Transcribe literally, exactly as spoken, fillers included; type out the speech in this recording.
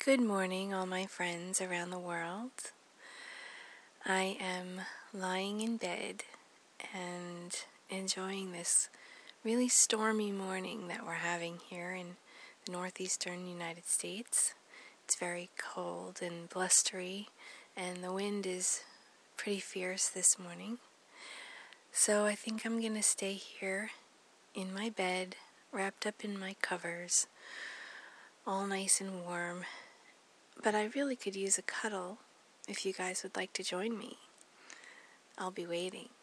Good morning, all my friends around the world. I am lying in bed and enjoying this really stormy morning that we're having here in the northeastern United States. It's very cold and blustery, and the wind is pretty fierce this morning. So I think I'm going to stay here in my bed, wrapped up in my covers, all nice and warm. But I really could use a cuddle if you guys would like to join me. I'll be waiting.